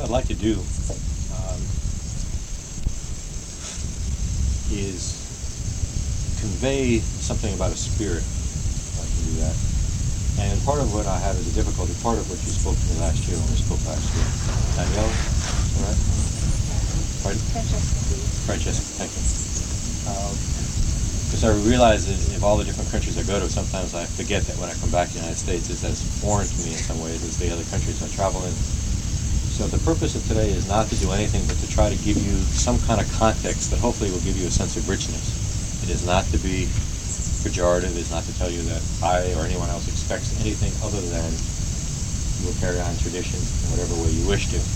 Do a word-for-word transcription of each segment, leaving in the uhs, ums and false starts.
I'd like to do um, is convey something about a spirit. I'd like to do that. And part of what I have is a difficulty, part of what you spoke to me last year when we spoke last year. Danielle, all right? Pardon? Francesca. Francesca, thank you. Because um, I realize that of all the different countries I go to, sometimes I forget that when I come back to the United States, it's as foreign to me in some ways as the other countries I travel in. So the purpose of today is not to do anything but to try to give you some kind of context that hopefully will give you a sense of richness. It is not to be pejorative, is not to tell you that I or anyone else expects anything other than you will carry on tradition in whatever way you wish to.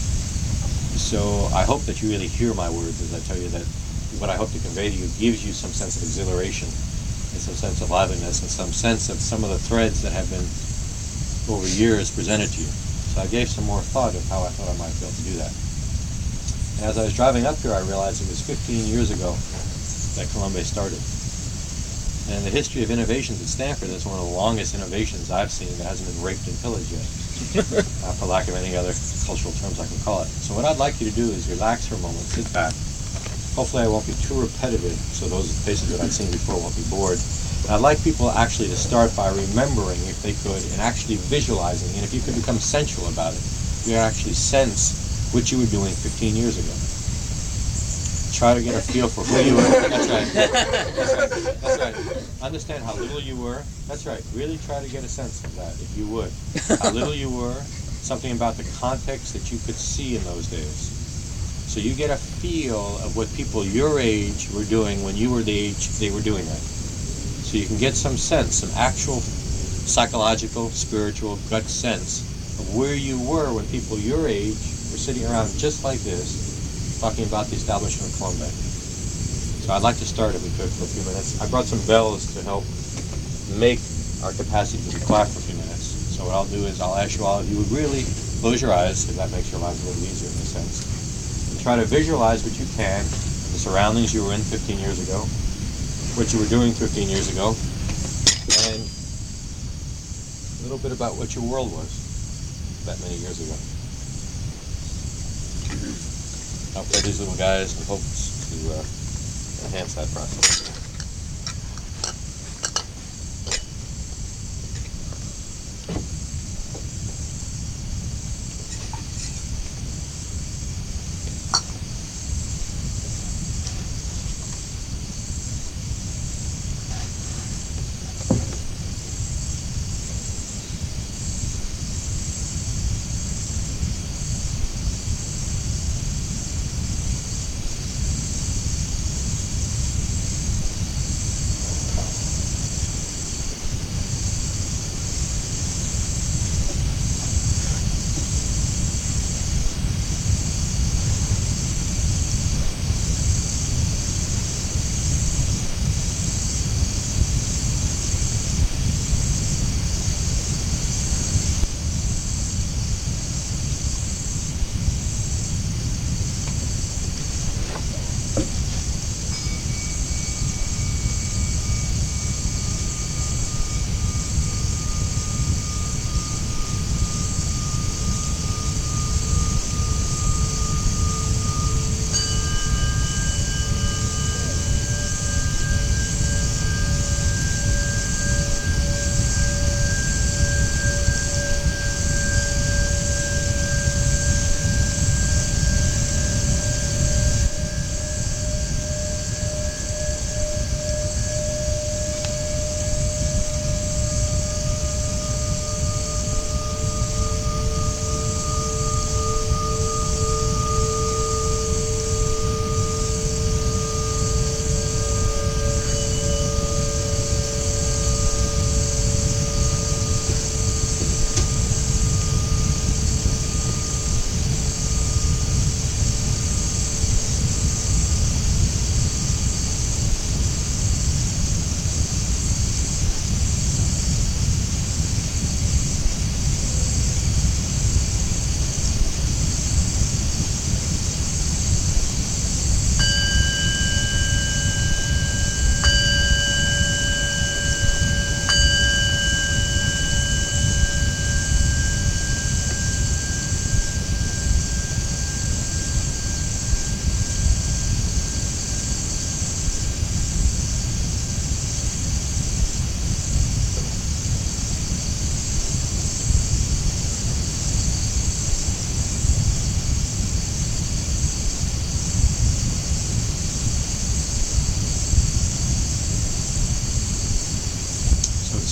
So I hope that you really hear my words as I tell you that what I hope to convey to you gives you some sense of exhilaration and some sense of liveliness and some sense of some of the threads that have been over years presented to you. So I gave some more thought of how I thought I might be able to do that. And as I was driving up here, I realized it was fifteen years ago that Colombe started. And the history of innovations at Stanford is one of the longest innovations I've seen that hasn't been raped and pillaged yet, uh, for lack of any other cultural terms I can call it. So what I'd like you to do is relax for a moment, sit back. Hopefully I won't be too repetitive, so those faces that I've seen before won't be bored. And I'd like people actually to start by remembering, if they could, and actually visualizing, and if you could become sensual about it, you could actually sense what you were doing fifteen years ago. Try to get a feel for who you were. That's right. That's right. That's right. Understand how little you were. That's right. Really try to get a sense of that, if you would. How little you were, something about the context that you could see in those days. So you get a feel of what people your age were doing when you were the age they were doing that. So you can get some sense, some actual psychological, spiritual, gut sense of where you were when people your age were sitting around just like this, talking about the establishment of Colombe. So I'd like to start, if we could, for a few minutes. I brought some bells to help make our capacity to be quiet for a few minutes. So what I'll do is I'll ask you all if you would really close your eyes, because that makes your lives a little easier in a sense. And try to visualize what you can, the surroundings you were in fifteen years ago, what you were doing fifteen years ago, and a little bit about what your world was that many years ago. I'll play these little guys in hopes to uh, enhance that process.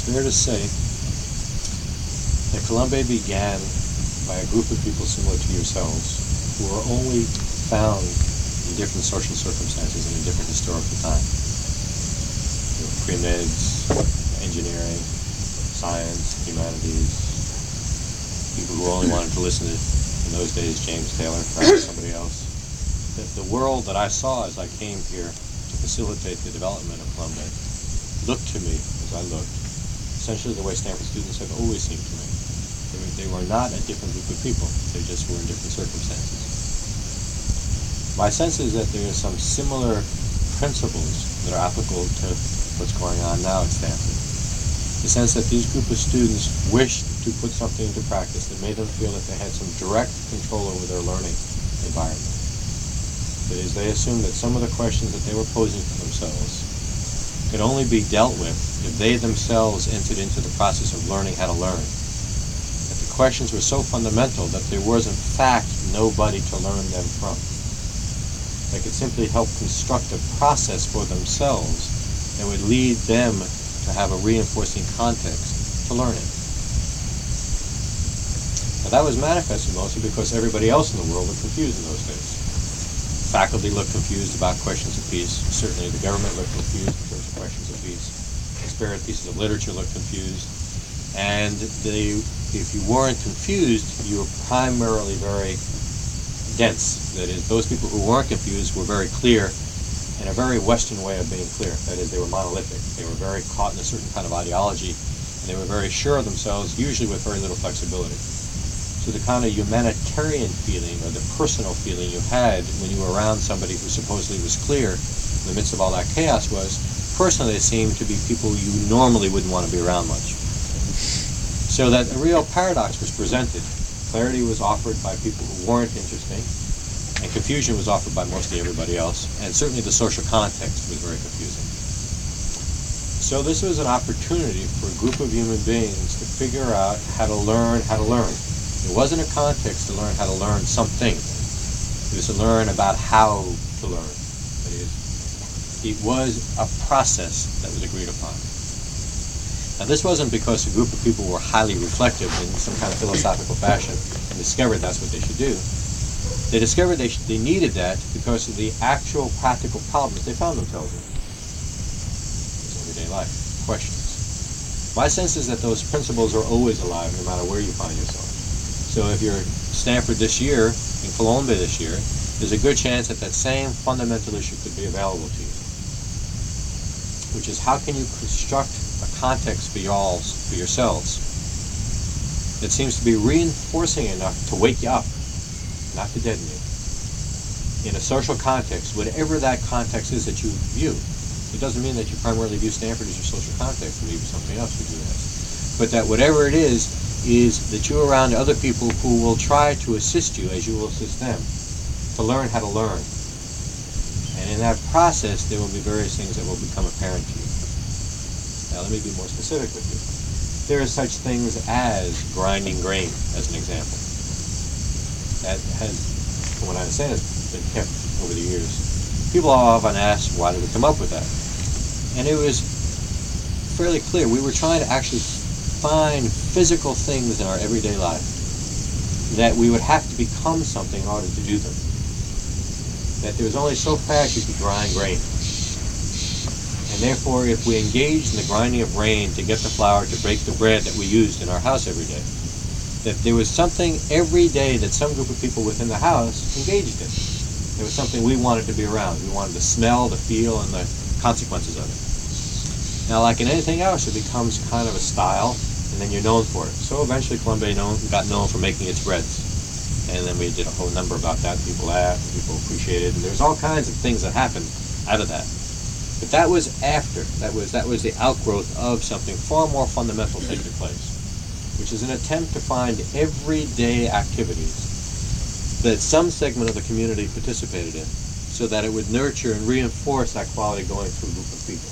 fair to say that Columbia began by a group of people similar to yourselves who were only found in different social circumstances and in different historical time. You know, pre-meds, engineering, science, humanities, people who only wanted to listen to, in those days, James Taylor, perhaps somebody else. The, the world that I saw as I came here to facilitate the development of Columbia looked to me, as I looked, essentially the way Stanford students have always seemed to me. They were, they were not a different group of people, they just were in different circumstances. My sense is that there are some similar principles that are applicable to what's going on now at Stanford. The sense that these group of students wished to put something into practice that made them feel that they had some direct control over their learning environment. That is, they assumed that some of the questions that they were posing for themselves could only be dealt with if they themselves entered into the process of learning how to learn. That the questions were so fundamental that there was in fact nobody to learn them from. They could simply help construct a process for themselves that would lead them to have a reinforcing context to learn it. Now that was manifested mostly because everybody else in the world was confused in those days. Faculty looked confused about questions of peace. Certainly the government looked confused in terms of questions of peace. Disparate pieces of literature looked confused. And they, if you weren't confused, you were primarily very dense. That is, those people who weren't confused were very clear in a very Western way of being clear. That is, they were monolithic. They were very caught in a certain kind of ideology, and they were very sure of themselves, usually with very little flexibility. So the kind of humanitarian feeling or the personal feeling you had when you were around somebody who supposedly was clear in the midst of all that chaos was, personally, they seemed to be people you normally wouldn't want to be around much. So that a real paradox was presented. Clarity was offered by people who weren't interesting, and confusion was offered by mostly everybody else, and certainly the social context was very confusing. So this was an opportunity for a group of human beings to figure out how to learn how to learn. It wasn't a context to learn how to learn something. It was to learn about how to learn. That is, it was a process that was agreed upon. Now this wasn't because a group of people were highly reflective in some kind of philosophical fashion and discovered that's what they should do. They discovered they, sh- they needed that because of the actual practical problems they found themselves in. It's everyday life, questions. My sense is that those principles are always alive no matter where you find yourself. So if you're Stanford this year, in Columbia this year, there's a good chance that that same fundamental issue could be available to you, which is how can you construct a context for y'all, for yourselves, that seems to be reinforcing enough to wake you up, not to deaden you, in a social context, whatever that context is that you view. It doesn't mean that you primarily view Stanford as your social context, maybe something else you do as. But that whatever it is, is that you're around other people who will try to assist you as you will assist them, to learn how to learn. And in that process, there will be various things that will become apparent to you. Now, let me be more specific with you. There are such things as grinding grain, as an example. That has, from what I understand, has been kept over the years. People often ask, why did we come up with that? And it was fairly clear. We were trying to actually find physical things in our everyday life that we would have to become something in order to do them. That there was only so fast you could grind grain. And therefore, if we engaged in the grinding of grain to get the flour to bake the bread that we used in our house every day, that there was something every day that some group of people within the house engaged in. There was something we wanted to be around. We wanted to smell, the feel, and the consequences of it. Now, like in anything else, it becomes kind of a style, and then you're known for it. So eventually Columbia known, got known for making its breads. And then we did a whole number about that. People laughed, people appreciated, and there's all kinds of things that happened out of that. But that was after. That was that was the outgrowth of something far more fundamental taking place, which is an attempt to find everyday activities that some segment of the community participated in, so that it would nurture and reinforce that quality going through a group of people.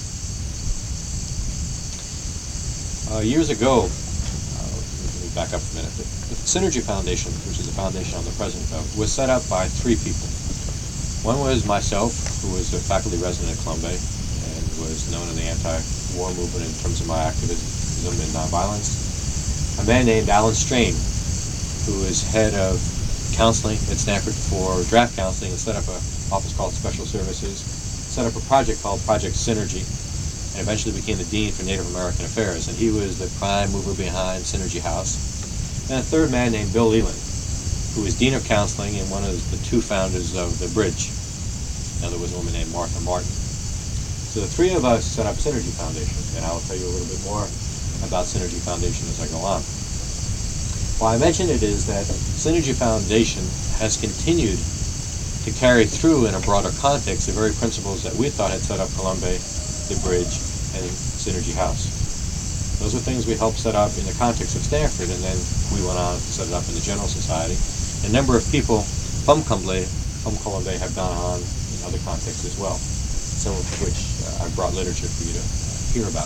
Uh, years ago, uh, let me back up a minute, the, the Synergy Foundation, which is the foundation I'm the president of, was set up by three people. One was myself, who was a faculty resident at Columbia and was known in the anti war movement in terms of my activism in nonviolence. A man named Alan Strain, who is head of counseling at Stanford for draft counseling and set up an office called Special Services, set up a project called Project Synergy, and eventually became the Dean for Native American Affairs, and he was the prime mover behind Synergy House. And a third man named Bill Leland, who was Dean of Counseling and one of the two founders of The Bridge. Now there was a woman named Martha Martin. So the three of us set up Synergy Foundation, and I will tell you a little bit more about Synergy Foundation as I go on. Why I mention it is that Synergy Foundation has continued to carry through in a broader context the very principles that we thought had set up Columbae, The Bridge, and Synergy House. Those are things we helped set up in the context of Stanford, and then we went on to set it up in the General Society. A number of people from Columbae, from Columbae have gone on in other contexts as well, some of which uh, I've brought literature for you to hear about.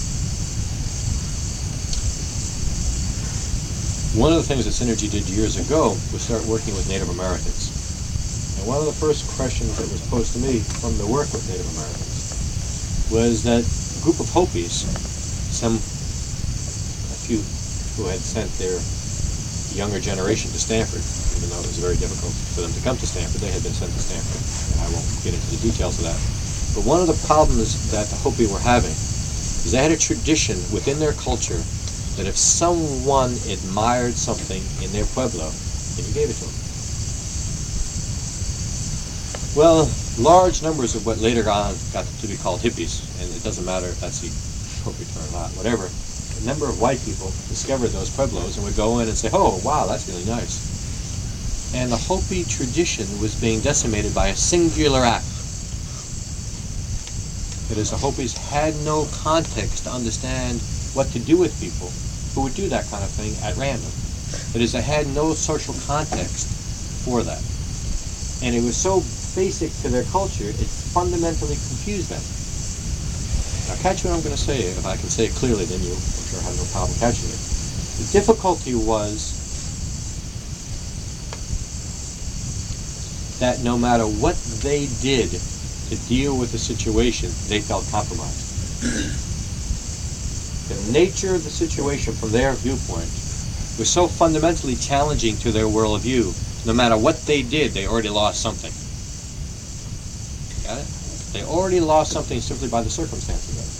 One of the things that Synergy did years ago was start working with Native Americans. And one of the first questions that was posed to me from the work with Native Americans was that a group of Hopis, some, a few who had sent their younger generation to Stanford, even though it was very difficult for them to come to Stanford, they had been sent to Stanford, and I won't get into the details of that. But one of the problems that the Hopi were having is they had a tradition within their culture that if someone admired something in their pueblo, then you gave it to them. Well, large numbers of what later on got to be called hippies, and it doesn't matter if that's the appropriate term or not, whatever, a number of white people discovered those pueblos and would go in and say, oh, wow, that's really nice. And the Hopi tradition was being decimated by a singular act. That is, the Hopis had no context to understand what to do with people who would do that kind of thing at random. That is, they had no social context for that. And it was so basic to their culture, it fundamentally confused them. Now catch what I'm going to say. If I can say it clearly, then you, I'm sure, have no problem catching it. The difficulty was that no matter what they did to deal with the situation, they felt compromised. The nature of the situation from their viewpoint was so fundamentally challenging to their worldview, no matter what they did, they already lost something. Got it? They already lost something simply by the circumstances of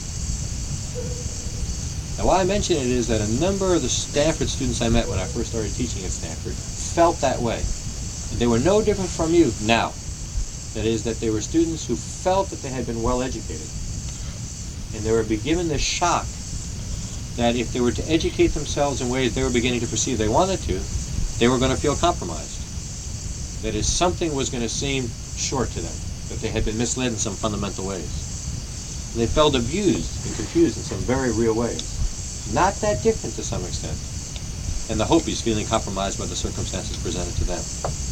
it. Now why I mention it is that a number of the Stanford students I met when I first started teaching at Stanford felt that way. And they were no different from you now. That is, that they were students who felt that they had been well educated. And they were being given this shock that if they were to educate themselves in ways they were beginning to perceive they wanted to, they were going to feel compromised. That is, something was going to seem short to them, that they had been misled in some fundamental ways. And they felt abused and confused in some very real ways. Not that different to some extent. And the Hopis feeling compromised by the circumstances presented to them.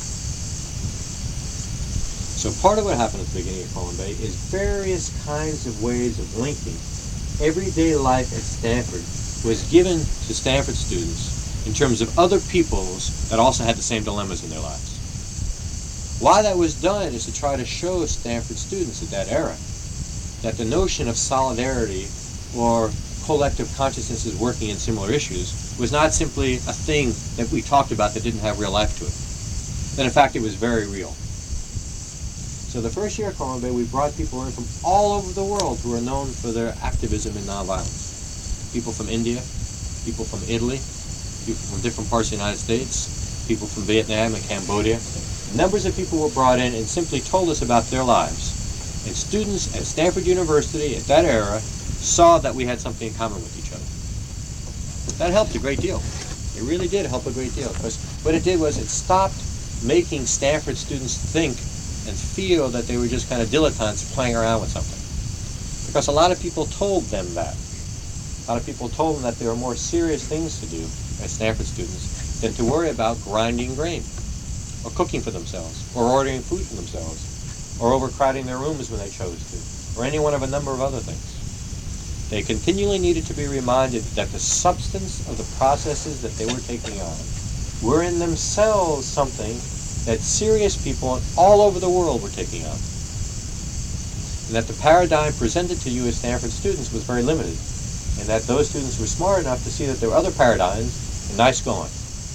So part of what happened at the beginning of Columbae is various kinds of ways of linking everyday life at Stanford was given to Stanford students in terms of other peoples that also had the same dilemmas in their lives. Why that was done is to try to show Stanford students at that era that the notion of solidarity or collective consciousnesses working in similar issues was not simply a thing that we talked about that didn't have real life to it. That in fact it was very real. So the first year of Columbae, we brought people in from all over the world who are known for their activism in nonviolence. People from India, people from Italy, people from different parts of the United States, people from Vietnam and Cambodia. Numbers of people were brought in and simply told us about their lives. And students at Stanford University at that era saw that we had something in common with each other. That helped a great deal. It really did help a great deal, because what it did was it stopped making Stanford students think and feel that they were just kind of dilettantes playing around with something. Because a lot of people told them that. A lot of people told them that there were more serious things to do as Stanford students than to worry about grinding grain, or cooking for themselves, or ordering food for themselves, or overcrowding their rooms when they chose to, or any one of a number of other things. They continually needed to be reminded that the substance of the processes that they were taking on were in themselves something that serious people all over the world were taking on. and that the paradigm presented to you as Stanford students was very limited, and that those students were smart enough to see that there were other paradigms, and nice going.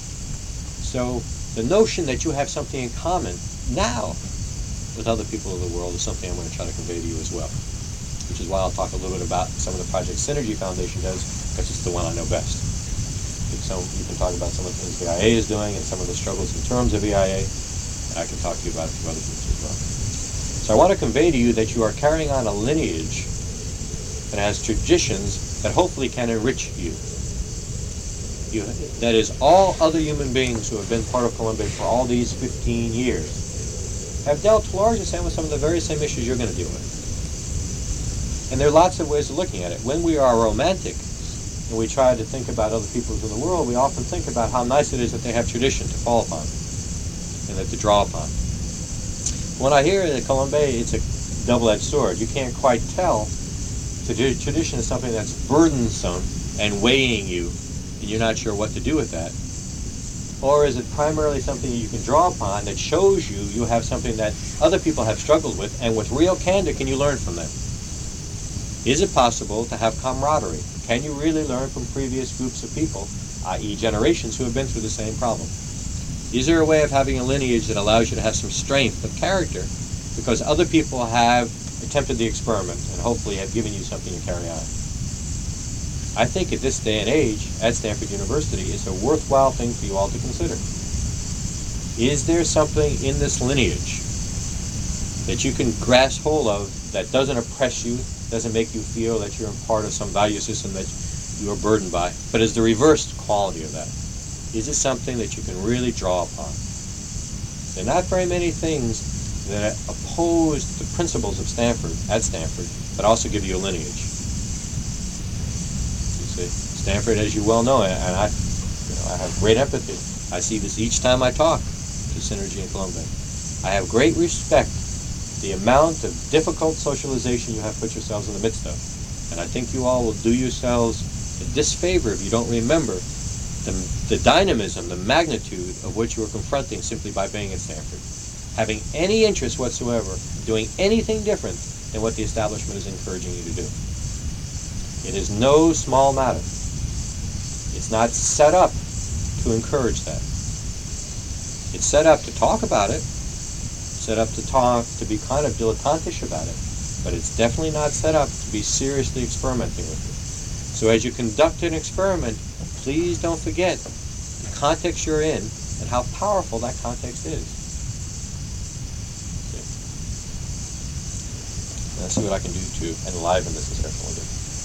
So the notion that you have something in common now with other people of the world is something I'm going to try to convey to you as well, which is why I'll talk a little bit about some of the projects Synergy Foundation does, because it's the one I know best. So you can talk about some of the things the I A is doing and some of the struggles in terms of E I A, and I can talk to you about a few other things as well. So I want to convey to you that you are carrying on a lineage that has traditions that hopefully can enrich you. You, that is, all other human beings who have been part of Columbia for all these fifteen years have dealt to a large extent with some of the very same issues you're going to deal with. And there are lots of ways of looking at it. When we are romantic and we try to think about other peoples in the world, we often think about how nice it is that they have tradition to fall upon and that to draw upon. When I hear that Columbia, it's a double-edged sword. You can't quite tell. The tradition is something that's burdensome and weighing you, and you're not sure what to do with that. Or is it primarily something you can draw upon that shows you you have something that other people have struggled with, and with real candor can you learn from them? Is it possible to have camaraderie? Can you really learn from previous groups of people, that is generations who have been through the same problem? Is there a way of having a lineage that allows you to have some strength of character because other people have attempted the experiment and hopefully have given you something to carry on? I think at this day and age, at Stanford University, it's a worthwhile thing for you all to consider. Is there something in this lineage that you can grasp hold of that doesn't oppress you, doesn't make you feel that you're a part of some value system that you are burdened by, but is the reversed quality of that? Is it something that you can really draw upon? There are not very many things that oppose the principles of Stanford, at Stanford, but also give you a lineage. Stanford, as you well know, and I, you know, I have great empathy. I see this each time I talk to Synergy and Columbia. I have great respect for the amount of difficult socialization you have put yourselves in the midst of. And I think you all will do yourselves a disfavor if you don't remember the, the dynamism, the magnitude of what you are confronting simply by being at Stanford. Having any interest whatsoever, doing anything different than what the establishment is encouraging you to do. It is no small matter. It's not set up to encourage that. It's set up to talk about it, set up to talk, to be kind of dilettantish about it, but it's definitely not set up to be seriously experimenting with it. So as you conduct an experiment, please don't forget the context you're in and how powerful that context is. See? Let's see what I can do to enliven this discussion a little bit.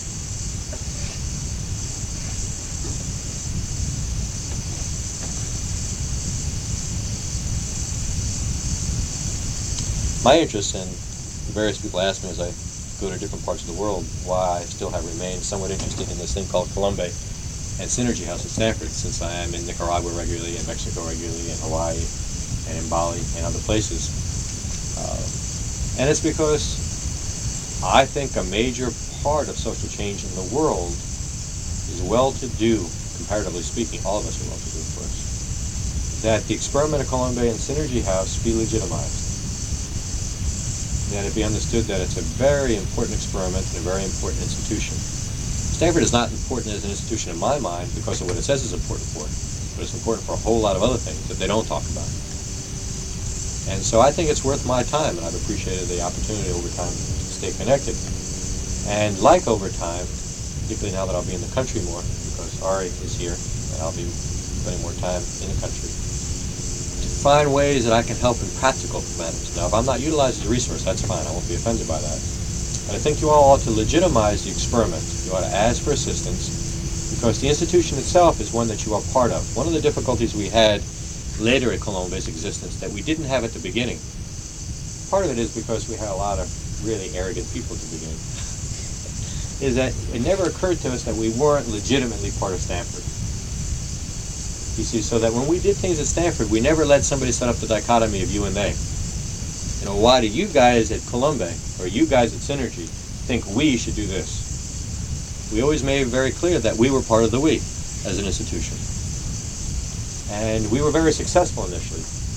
My interest, and various people ask me as I go to different parts of the world why I still have remained somewhat interested in this thing called Columbia and Synergy House at Stanford, since I am in Nicaragua regularly, in Mexico regularly, in Hawaii, and in Bali, and other places. Uh, and it's because I think a major part of social change in the world is well-to-do, comparatively speaking. All of us are well-to-do, of course. That the experiment of Columbia and Synergy House be legitimized. That it be understood that it's a very important experiment and a very important institution. Stanford is not important as an institution in my mind because of what it says is important for it, but it's important for a whole lot of other things that they don't talk about. And so I think it's worth my time, and I've appreciated the opportunity over time to stay connected. And like over time, particularly now that I'll be in the country more, because Ari is here, and I'll be spending more time in the country, find ways that I can help in practical matters. Now, if I'm not utilized as a resource, that's fine. I won't be offended by that. But I think you all ought to legitimize the experiment. You ought to ask for assistance because the institution itself is one that you are part of. One of the difficulties we had later at Columbia's existence that we didn't have at the beginning, part of it is because we had a lot of really arrogant people at the beginning, is that it never occurred to us that we weren't legitimately part of Stanford. You see, so that when we did things at Stanford, we never let somebody set up the dichotomy of you and they. You know, why do you guys at Columbia, or you guys at Synergy, think we should do this? We always made it very clear that we were part of the we as an institution. And we were very successful initially.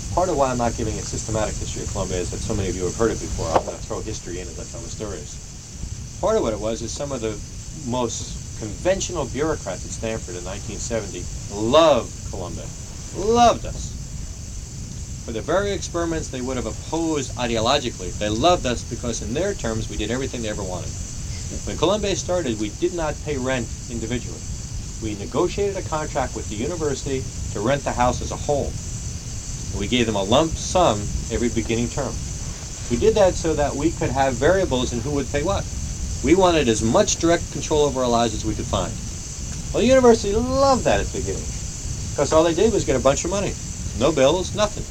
part of why I'm not giving a systematic history of Columbia is that so many of you have heard it before. I'm going to throw history in as I tell the stories. Part of what it was is some of the most conventional bureaucrats at Stanford in nineteen seventy loved Columbia, loved us. For the very experiments they would have opposed ideologically, they loved us because in their terms we did everything they ever wanted. When Columbia started, we did not pay rent individually. We negotiated a contract with the university to rent the house as a whole. We gave them a lump sum every beginning term. We did that so that we could have variables in who would pay what. We wanted as much direct control over our lives as we could find. Well, the university loved that at the beginning, because all they did was get a bunch of money. No bills, nothing.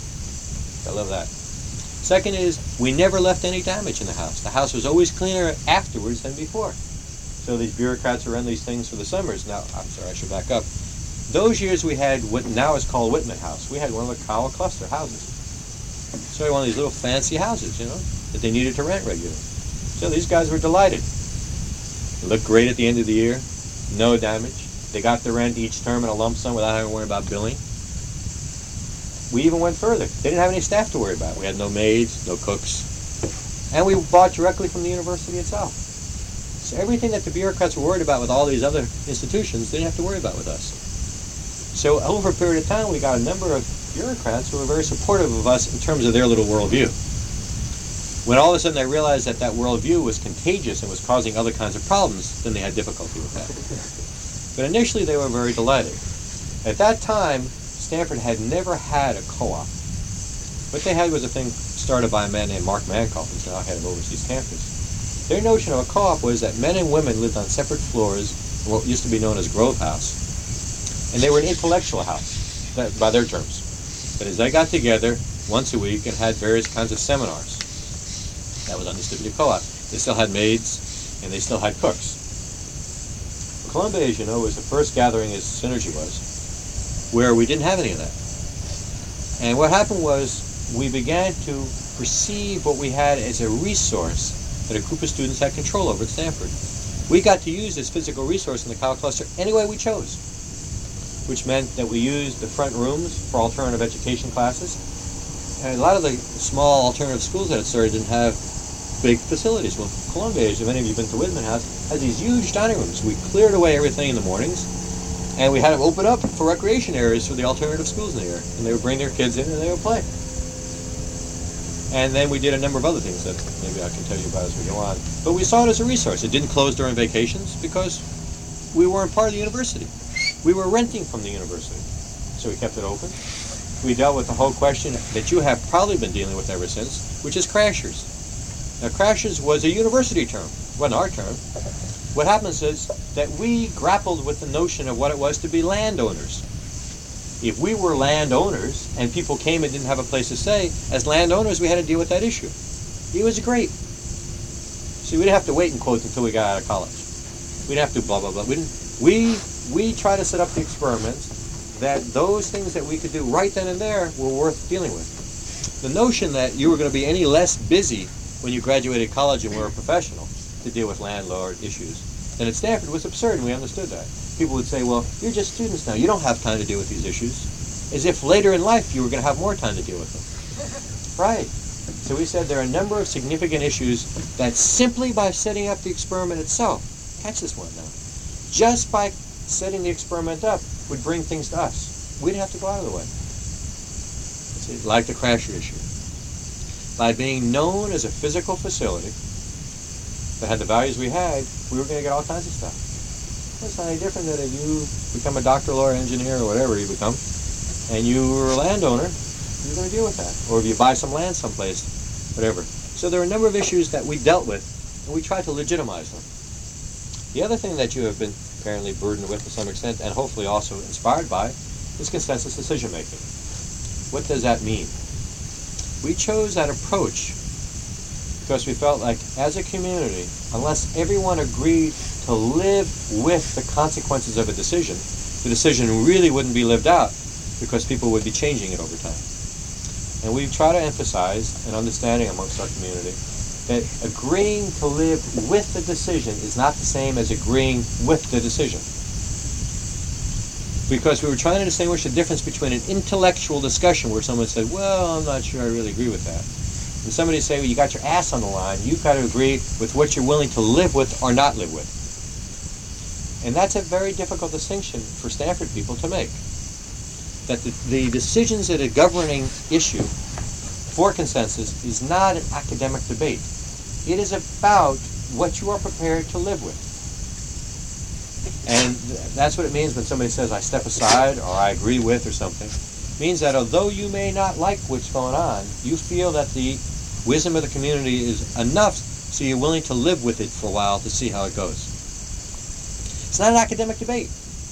I love that. Second is, we never left any damage in the house. The house was always cleaner afterwards than before. So these bureaucrats who run these things for the summers. Now, I'm sorry, I should back up. Those years we had what now is called Whitman House. We had one of the Cowell cluster houses. So one of these little fancy houses, you know, that they needed to rent regularly. So these guys were delighted. It looked great at the end of the year. No damage. They got the rent each term in a lump sum without having to worry about billing. We even went further. They didn't have any staff to worry about. We had no maids, no cooks. And we bought directly from the university itself. So everything that the bureaucrats were worried about with all these other institutions, they didn't have to worry about with us. So over a period of time, we got a number of bureaucrats who were very supportive of us in terms of their little worldview. When all of a sudden they realized that that worldview was contagious and was causing other kinds of problems, then they had difficulty with that. But initially they were very delighted. At that time, Stanford had never had a co-op. What they had was a thing started by a man named Mark Mankoff, who's now head of Overseas Campus. Their notion of a co-op was that men and women lived on separate floors in what used to be known as Grove House. And they were an intellectual house, that, by their terms. That is, they got together once a week and had various kinds of seminars. That was understood to be a co-op. They still had maids, and they still had cooks. Columbia, as you know, was the first gathering, as Synergy was, where we didn't have any of that. And what happened was we began to perceive what we had as a resource that a group of students had control over at Stanford. We got to use this physical resource in the Cowell cluster any way we chose, which meant that we used the front rooms for alternative education classes. And a lot of the small alternative schools that it started didn't have big facilities. Well, Columbia, as many of you have been to Whitman House, has these huge dining rooms. We cleared away everything in the mornings, and we had them open up for recreation areas for the alternative schools in the area. And they would bring their kids in and they would play. And then we did a number of other things that maybe I can tell you about as we go on. But we saw it as a resource. It didn't close during vacations because we weren't part of the university. We were renting from the university. So we kept it open. We dealt with the whole question that you have probably been dealing with ever since, which is crashers. Now, crashers was a university term. It wasn't our term. What happens is that we grappled with the notion of what it was to be landowners. If we were landowners and people came and didn't have a place to stay, as landowners we had to deal with that issue. It was great. See, we didn't have to wait and quote until we got out of college. We didn't have to blah, blah, blah. We didn't, we, we try to set up the experiments that those things that we could do right then and there were worth dealing with. The notion that you were going to be any less busy when you graduated college and were a professional to deal with landlord issues than at Stanford was absurd, and we understood that. People would say, well, you're just students now. You don't have time to deal with these issues. As if later in life you were going to have more time to deal with them. Right. So we said there are a number of significant issues that simply by setting up the experiment itself, catch this one now, just by setting the experiment up would bring things to us. We didn't have to go out of the way. See, like the crasher issue. By being known as a physical facility that had the values we had, we were going to get all kinds of stuff. It's not any different than if you become a doctor, lawyer, engineer, or whatever you become, and you were a landowner, you're going to deal with that. Or if you buy some land someplace, whatever. So there are a number of issues that we dealt with, and we tried to legitimize them. The other thing that you have been apparently burdened with to some extent, and hopefully also inspired by, is consensus decision-making. What does that mean? We chose that approach because we felt like, as a community, unless everyone agreed to live with the consequences of a decision, the decision really wouldn't be lived out because people would be changing it over time. And we try to emphasize an understanding amongst our community that agreeing to live with the decision is not the same as agreeing with the decision. because we were trying to distinguish the difference between an intellectual discussion where someone said, well, I'm not sure I really agree with that, and somebody say, well, you got your ass on the line, you've got to agree with what you're willing to live with or not live with. And that's a very difficult distinction for Stanford people to make. That the, the decisions that are governing issue for consensus is not an academic debate. It is about what you are prepared to live with. And th- that's what it means when somebody says, I step aside, or I agree with, or something. It means that although you may not like what's going on, you feel that the wisdom of the community is enough so you're willing to live with it for a while to see how it goes. It's not an academic debate.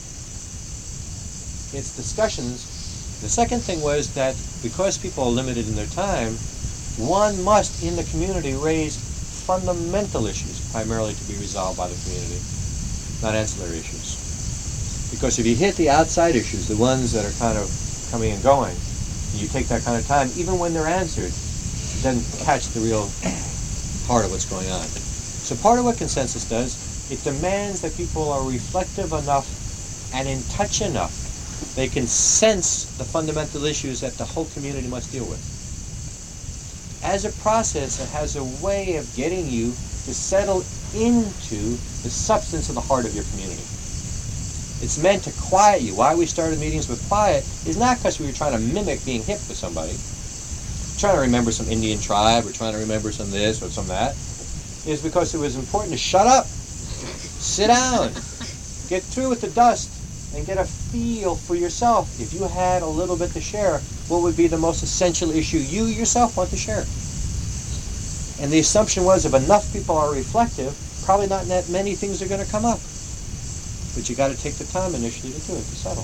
It's discussions. The second thing was that because people are limited in their time, one must, in the community, raise fundamental issues, primarily to be resolved by the community, not ancillary issues. Because if you hit the outside issues, the ones that are kind of coming and going, and you take that kind of time, even when they're answered, then catch the real heart of what's going on. So part of what consensus does, it demands that people are reflective enough and in touch enough they can sense the fundamental issues that the whole community must deal with. As a process, it has a way of getting you to settle into the substance of the heart of your community. It's meant to quiet you. Why we started meetings with quiet is not because we were trying to mimic being hip with somebody, trying to remember some Indian tribe, or trying to remember some this or some that. It's because it was important to shut up, sit down, get through with the dust, and get a feel for yourself. If you had a little bit to share, what would be the most essential issue you yourself want to share? And the assumption was if enough people are reflective, probably not that many things are going to come up. But you got to take the time initially to do it, to settle.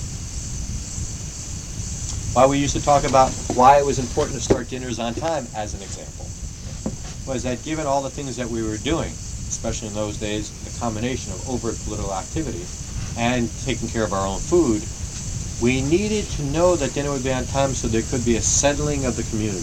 Why we used to talk about why it was important to start dinners on time, as an example, was that given all the things that we were doing, especially in those days, the combination of overt political activity and taking care of our own food, we needed to know that dinner would be on time so there could be a settling of the community.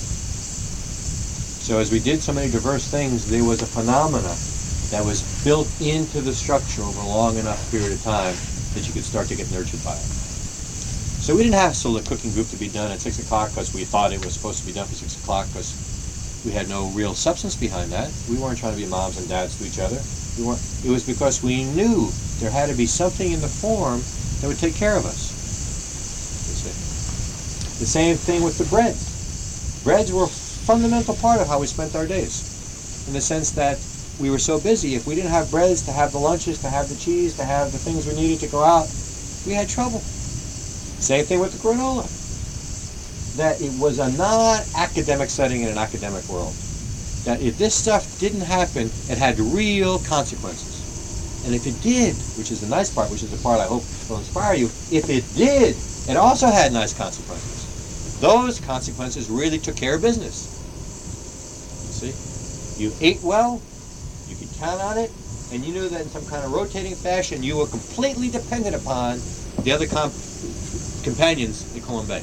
So as we did so many diverse things, there was a phenomena that was built into the structure over a long enough period of time that you could start to get nurtured by it. So we didn't have so the cooking group to be done at six o'clock because we thought it was supposed to be done for six o'clock because we had no real substance behind that. We weren't trying to be moms and dads to each other. We weren't, it was because we knew there had to be something in the form that would take care of us. The same thing with the breads. Breads were a fundamental part of how we spent our days, in the sense that we were so busy. If we didn't have breads to have the lunches, to have the cheese, to have the things we needed to go out, we had trouble. Same thing with the granola. That it was a non-academic setting in an academic world. That if this stuff didn't happen, it had real consequences. And if it did, which is the nice part, which is the part I hope will inspire you, if it did, it also had nice consequences. Those consequences really took care of business. You see? You ate well, you could count on it, and you knew that in some kind of rotating fashion you were completely dependent upon the other comp- companions in Columbia.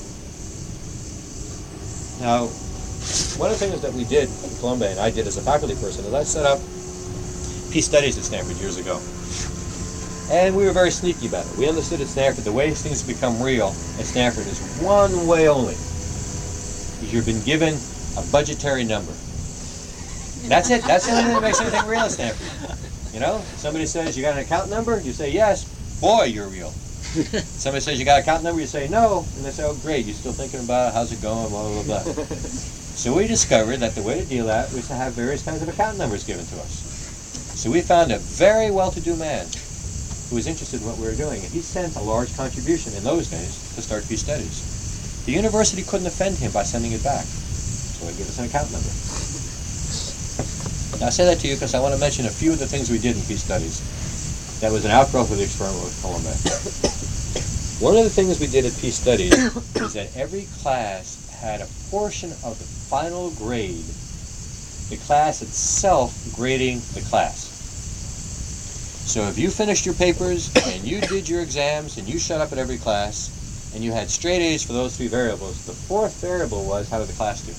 Now, one of the things that we did in Columbia, and I did as a faculty person, is I set up Peace Studies at Stanford years ago. And we were very sneaky about it. We understood at Stanford the way things become real at Stanford is one way only. Is you've been given a budgetary number. That's it. That's the only thing that makes anything real at Stanford. You know, somebody says you got an account number, you say yes. Boy, you're real. Somebody says you got an account number, you say no, and they say, oh great, you're still thinking about it, how's it going, blah, blah, blah. So we discovered that the way to deal that was to have various kinds of account numbers given to us. So we found a very well-to-do man who was interested in what we were doing, and he sent a large contribution in those days to start Peace Studies. The university couldn't offend him by sending it back, so he gave us an account number. Now I say that to you because I want to mention a few of the things we did in Peace Studies that was an outgrowth of the experiment with Columbia. One of the things we did at Peace Studies is that every class had a portion of the final grade, the class itself grading the class. So if you finished your papers and you did your exams and you showed up at every class and you had straight A's for those three variables, the fourth variable was how did the class do?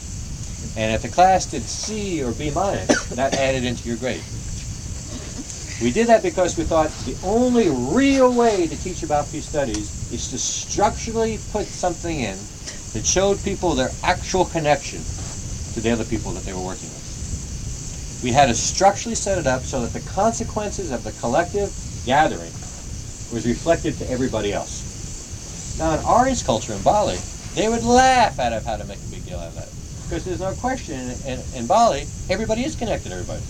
And if the class did C or B minus, that added into your grade. We did that because we thought the only real way to teach about peace studies is to structurally put something in that showed people their actual connection to the other people that they were working with. We had to structurally set it up so that the consequences of the collective gathering was reflected to everybody else. Now in Ari's culture in Bali, they would laugh at how to make a big deal out of that. Because there's no question, in, in, in Bali, everybody is connected to everybody.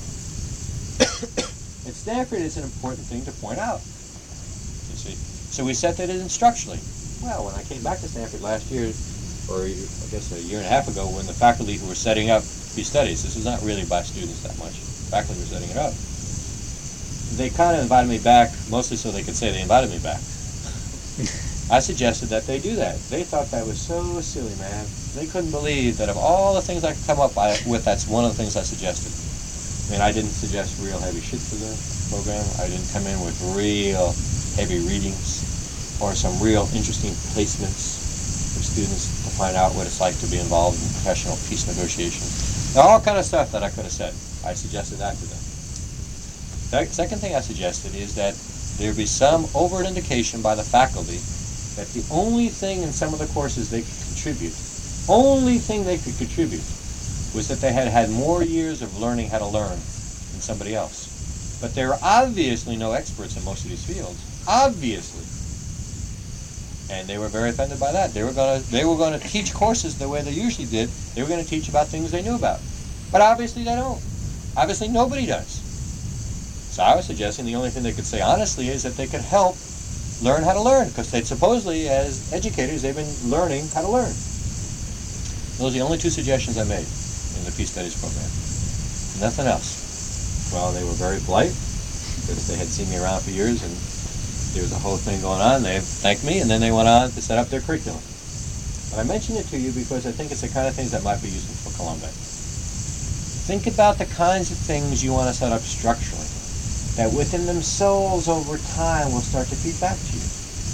At Stanford, it's an important thing to point out, you see. So we set that in structurally. Well, when I came back to Stanford last year, or I guess a year and a half ago, when the faculty who were setting up these studies, this was not really by students that much, faculty were setting it up, they kind of invited me back, mostly so they could say they invited me back. I suggested that they do that. They thought that was so silly, man. They couldn't believe that of all the things I could come up with, that's one of the things I suggested. I mean, I didn't suggest real heavy shit for the program. I didn't come in with real heavy readings or some real interesting placements for students to find out what it's like to be involved in professional peace negotiation. Now, all kind of stuff that I could have said. I suggested that to them. The second thing I suggested is that there be some overt indication by the faculty that the only thing in some of the courses they could contribute, only thing they could contribute, was that they had had more years of learning how to learn than somebody else. But they were obviously no experts in most of these fields, obviously. And they were very offended by that. They were going to they were going to teach courses the way they usually did. They were going to teach about things they knew about. But obviously they don't. Obviously nobody does. So I was suggesting the only thing they could say honestly is that they could help learn how to learn, because they supposedly, as educators, they've been learning how to learn. Those are the only two suggestions I made in the Peace Studies program. Nothing else. Well, they were very polite, because they had seen me around for years, and there was a whole thing going on. They thanked me, and then they went on to set up their curriculum. But I mention it to you because I think it's the kind of things that might be useful for Columbia. Think about the kinds of things you want to set up structurally that within themselves over time will start to feed back to you.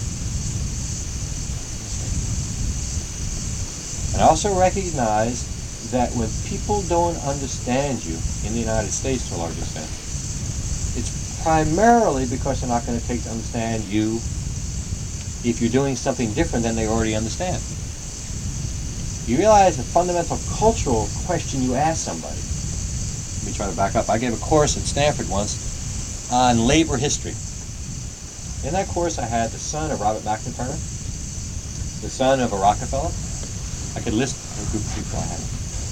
And also recognize that when people don't understand you in the United States to a large extent, it's primarily because they're not going to take to understand you if you're doing something different than they already understand. You realize the fundamental cultural question you ask somebody. Let me try to back up. I gave a course at Stanford once on labor history. In that course, I had the son of Robert McNamara, the son of a Rockefeller. I could list a group of people I had.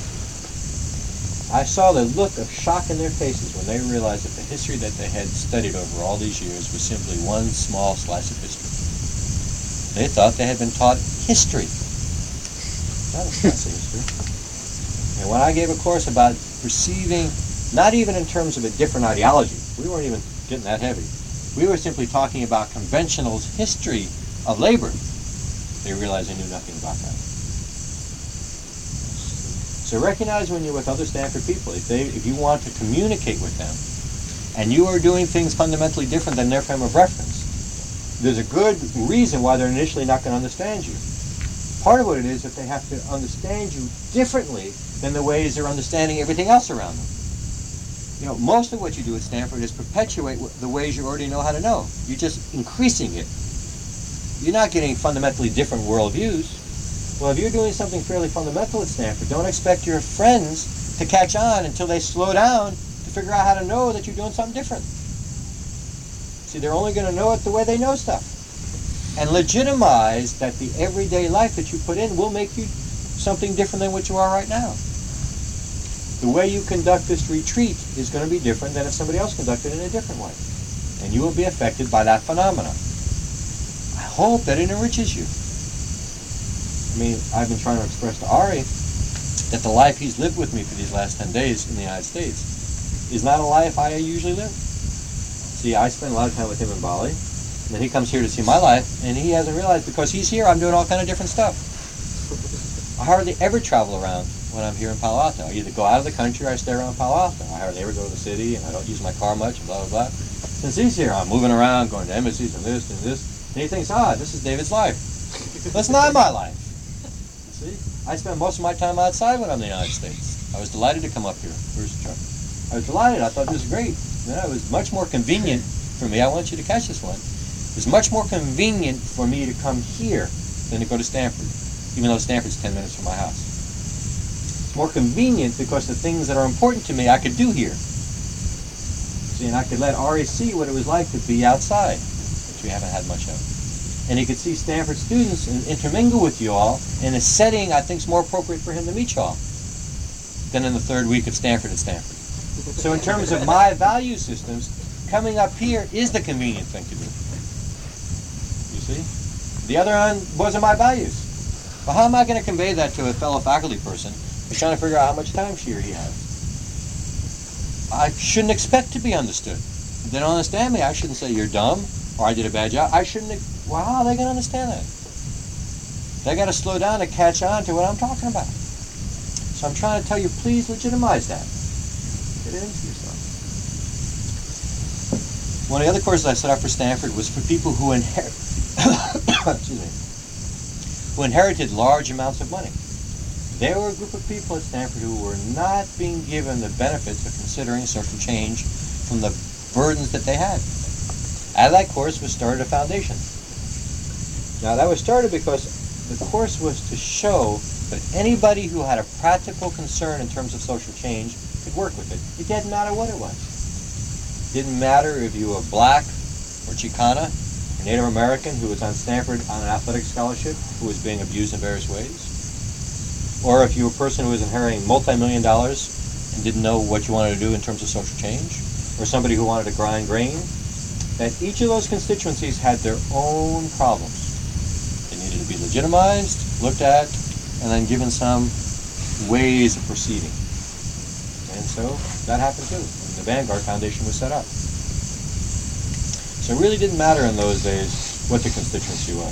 I saw the look of shock in their faces when they realized that the history that they had studied over all these years was simply one small slice of history. They thought they had been taught history, not a slice of history. And when I gave a course about perceiving, not even in terms of a different ideology, we weren't even getting that heavy. We were simply talking about conventional's history of labor. They realized they knew nothing about that. So recognize when you're with other Stanford people, if they, if you want to communicate with them, and you are doing things fundamentally different than their frame of reference, there's a good reason why they're initially not going to understand you. Part of what it is that they have to understand you differently than the ways they're understanding everything else around them. You know, most of what you do at Stanford is perpetuate the ways you already know how to know. You're just increasing it. You're not getting fundamentally different worldviews. Well, if you're doing something fairly fundamental at Stanford, don't expect your friends to catch on until they slow down to figure out how to know that you're doing something different. See, they're only going to know it the way they know stuff. And legitimize that the everyday life that you put in will make you something different than what you are right now. The way you conduct this retreat is going to be different than if somebody else conducted it in a different way. And you will be affected by that phenomenon. I hope that it enriches you. I mean, I've been trying to express to Ari that the life he's lived with me for these last ten days in the United States is not a life I usually live. See, I spend a lot of time with him in Bali, and then he comes here to see my life, and he hasn't realized because he's here, I'm doing all kind of different stuff. I hardly ever travel around when I'm here in Palo Alto. I either go out of the country or I stay around Palo Alto. I hardly ever go to the city, and I don't use my car much, and blah, blah, blah. Since he's here, I'm moving around, going to embassies and this and this, and he thinks, ah, this is David's life. That's not my life. See? I spend most of my time outside when I'm in the United States. I was delighted to come up here. Where's the truck? I was delighted. I thought this was great. You know, it was much more convenient for me. I want you to catch this one. It was much more convenient for me to come here than to go to Stanford, even though Stanford's ten minutes from my house. It's more convenient because the things that are important to me I could do here. See, and I could let Ari see what it was like to be outside, which we haven't had much of. And he could see Stanford students and intermingle with you all in a setting I think is more appropriate for him to meet you all than in the third week of Stanford at Stanford. So in terms of my value systems, coming up here is the convenient thing to do. You see? The other one wasn't my values. Well, how am I going to convey that to a fellow faculty person who's trying to figure out how much time she or he has? I shouldn't expect to be understood. If they don't understand me, I shouldn't say you're dumb or I did a bad job. I shouldn't. Well, how are they going to understand that? They got to slow down to catch on to what I'm talking about. So I'm trying to tell you, please legitimize that. Get it into yourself. One of the other courses I set up for Stanford was for people who inherit, excuse me, who inherited large amounts of money. There were a group of people at Stanford who were not being given the benefits of considering social change from the burdens that they had. Out of that course was started a foundation. Now that was started because the course was to show that anybody who had a practical concern in terms of social change could work with it. It didn't matter what it was. It didn't matter if you were black or Chicana or Native American who was on Stanford on an athletic scholarship who was being abused in various ways. Or if you were a person who was inheriting multi-million dollars and didn't know what you wanted to do in terms of social change. Or somebody who wanted to grind grain. That each of those constituencies had their own problems. They needed to be legitimized, looked at, and then given some ways of proceeding. And so that happened too. The Vanguard Foundation was set up. So it really didn't matter in those days what the constituency was.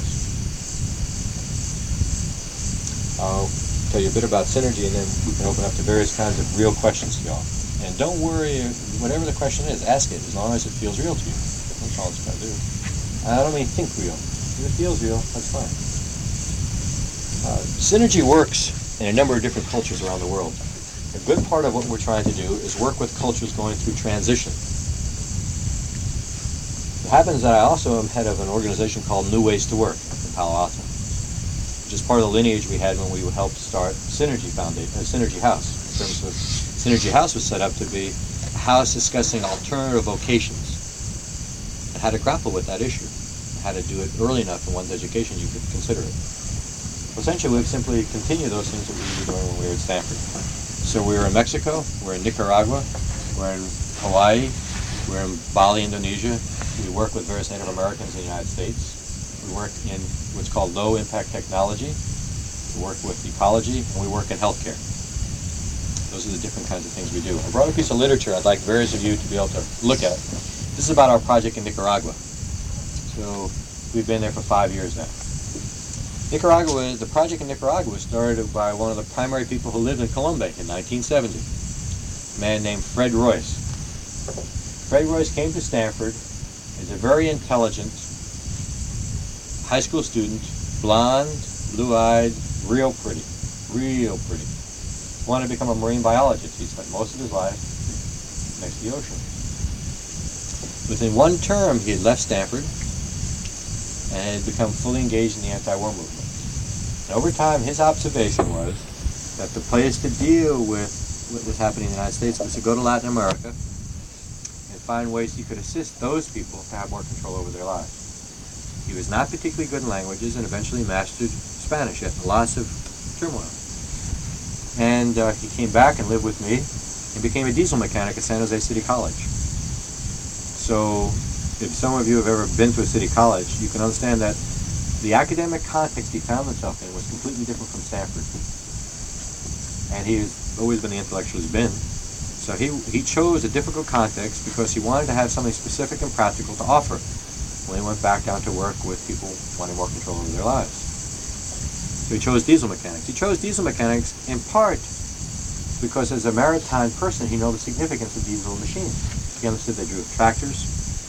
I'll tell you a bit about Synergy and then we can open up to various kinds of real questions to y'all. And don't worry, whatever the question is, ask it as long as it feels real to you. That's all it's got to do. I don't mean think real. If it feels real, that's fine. Uh, Synergy works in a number of different cultures around the world. A good part of what we're trying to do is work with cultures going through transition. It happens that I also am head of an organization called New Ways to Work in Palo Alto, which is part of the lineage we had when we helped start Synergy Foundation, uh, Synergy House. In terms of Synergy House was set up to be a house discussing alternative vocations and how to grapple with that issue, and how to do it early enough in one's education you could consider it. Essentially, we've simply continued those things that we were doing when we were at Stanford. So we were in Mexico, we're in Nicaragua, we're in Hawaii, we're in Bali, Indonesia. We work with various Native Americans in the United States. We work in what's called low-impact technology. We work with ecology, and we work in healthcare. Those are the different kinds of things we do. I brought a piece of literature I'd like various of you to be able to look at. This is about our project in Nicaragua. So we've been there for five years now. Nicaragua, the project in Nicaragua was started by one of the primary people who lived in Colombia in nineteen seventy, a man named Fred Royce. Fred Royce came to Stanford as a very intelligent high school student, blonde, blue-eyed, real pretty, real pretty. Wanted to become a marine biologist. He spent most of his life next to the ocean. Within one term, he had left Stanford and had become fully engaged in the anti-war movement. And over time, his observation was that the place to deal with what was happening in the United States was to go to Latin America and find ways he could assist those people to have more control over their lives. He was not particularly good in languages and eventually mastered Spanish after lots of turmoil. And uh, he came back and lived with me and became a diesel mechanic at San Jose City College. So if some of you have ever been to a city college, you can understand that the academic context he found himself in was completely different from Stanford. And he has always been the intellectual he's been. So he, he chose a difficult context because he wanted to have something specific and practical to offer when he went back down to work with people wanting more control over their lives. So he chose diesel mechanics. He chose diesel mechanics in part because as a maritime person, he knew the significance of diesel machines. He understood they drove tractors,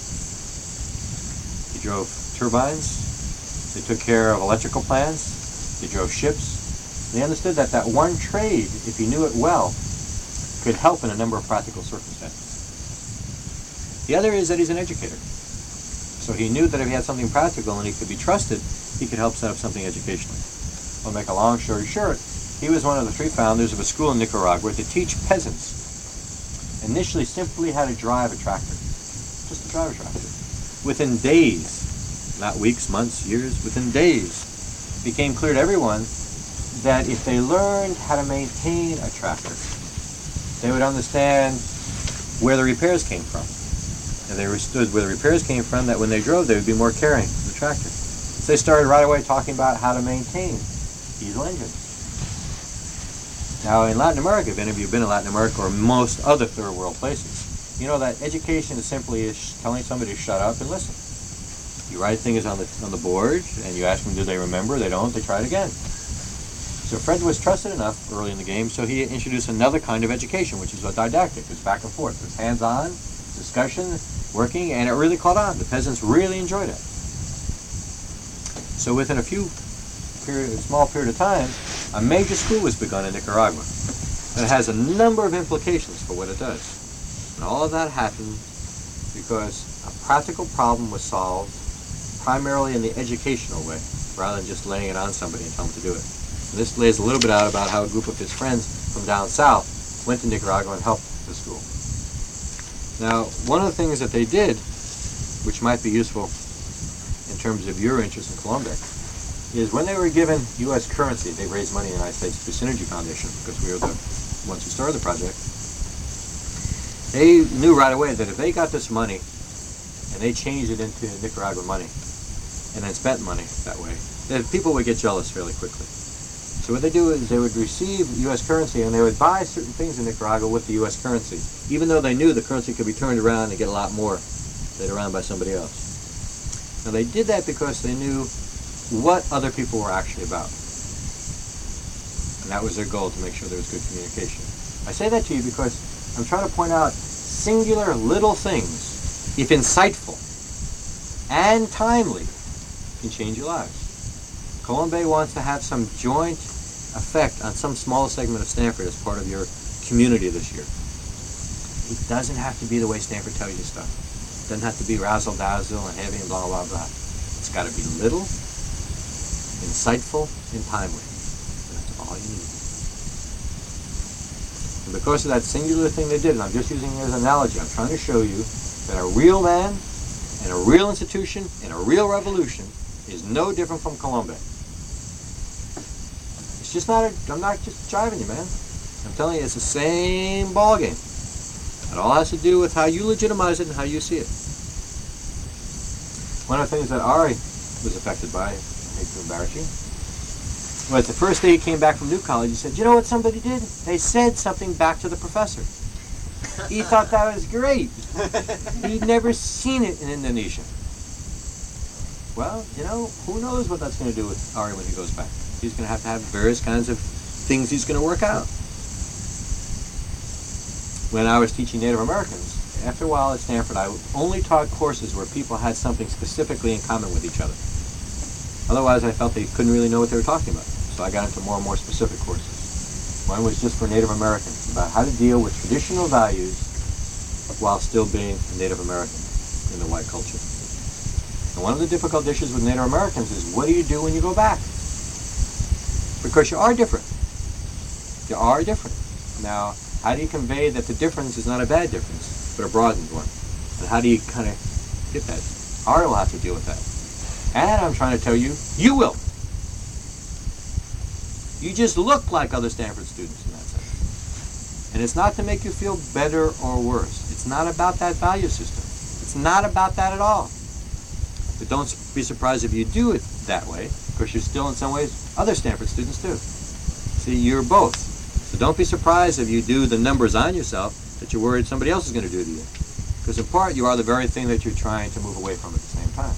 they drove turbines, they took care of electrical plants, they drove ships. They understood that that one trade, if he knew it well, could help in a number of practical circumstances. The other is that he's an educator. So he knew that if he had something practical and he could be trusted, he could help set up something educational. I'll make a long story short. He was one of the three founders of a school in Nicaragua to teach peasants. Initially simply how to drive a tractor. Just to drive a tractor. Within days, not weeks, months, years, within days, it became clear to everyone that if they learned how to maintain a tractor, they would understand where the repairs came from. And they understood where the repairs came from, that when they drove, they would be more caring for the tractor. So they started right away talking about how to maintain diesel engines. Now, in Latin America, if any of you have been in Latin America or most other third world places, you know that education is simply is telling somebody to shut up and listen. You write things on the on the board, and you ask them, do they remember? They don't, they try it again. So Fred was trusted enough early in the game, so he introduced another kind of education, which is a didactic. It's back and forth. It's hands-on, discussion, working, and it really caught on. The peasants really enjoyed it. So within a few period, a small period of time, a major school was begun in Nicaragua. And it has a number of implications for what it does. And all of that happened because a practical problem was solved primarily in the educational way, rather than just laying it on somebody and telling them to do it. And this lays a little bit out about how a group of his friends from down south went to Nicaragua and helped the school. Now, one of the things that they did, which might be useful in terms of your interest in Colombia, is when they were given U S currency, they raised money in the United States through Synergy Foundation, because we were the ones who started the project. They knew right away that if they got this money and they changed it into Nicaraguan money and then spent money that way, that people would get jealous fairly quickly. So what they do is they would receive U S currency and they would buy certain things in Nicaragua with the U S currency, even though they knew the currency could be turned around and get a lot more later on by somebody else. Now they did that because they knew what other people were actually about. And that was their goal, to make sure there was good communication. I say that to you because I'm trying to point out singular little things, if insightful and timely, can change your lives. Colombe wants to have some joint effect on some small segment of Stanford as part of your community this year. It doesn't have to be the way Stanford tells you stuff. It doesn't have to be razzle-dazzle and heavy and blah, blah, blah. It's got to be little, insightful, and timely. That's all you need. And because of that singular thing they did, and I'm just using it as an analogy, I'm trying to show you that a real man and a real institution and a real revolution is no different from Colombe. It's just not a, I'm not just jiving you, man. I'm telling you, it's the same ball game. It all has to do with how you legitimize it and how you see it. One of the things that Ari was affected by, I hate to embarrass you, was the first day he came back from New College, he said, you know what somebody did? They said something back to the professor. He thought that was great. He'd never seen it in Indonesia. Well, you know, who knows what that's going to do with Ari when he goes back. He's going to have to have various kinds of things he's going to work out. When I was teaching Native Americans, after a while at Stanford, I only taught courses where people had something specifically in common with each other. Otherwise, I felt they couldn't really know what they were talking about. So I got into more and more specific courses. One was just for Native Americans, about how to deal with traditional values while still being a Native American in the white culture. And one of the difficult issues with Native Americans is, what do you do when you go back? Because you are different. You are different. Now, how do you convey that the difference is not a bad difference, but a broadened one? And how do you kind of get that? Ari will have to deal with that. And I'm trying to tell you, you will. You just look like other Stanford students in that sense. And it's not to make you feel better or worse. It's not about that value system. It's not about that at all. But don't be surprised if you do it that way, because you're still in some ways other Stanford students do. See, you're both. So don't be surprised if you do the numbers on yourself that you're worried somebody else is going to do to you. Because in part, you are the very thing that you're trying to move away from at the same time.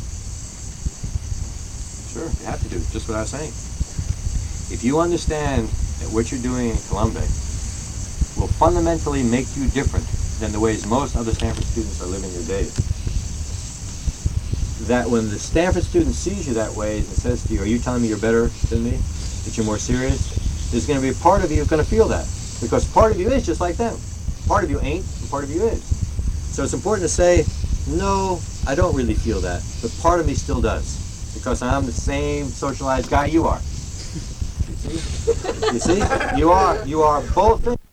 Sure, you have to do just what I was saying. If you understand that what you're doing in Colombe will fundamentally make you different than the ways most other Stanford students are living their days, that when the Stanford student sees you that way and says to you, are you telling me you're better than me? That you're more serious? There's going to be a part of you who's going to feel that. Because part of you is just like them. Part of you ain't, and part of you is. So it's important to say, No, I don't really feel that, but part of me still does, because I'm the same socialized guy you are. You see? You see? You are, you are both things.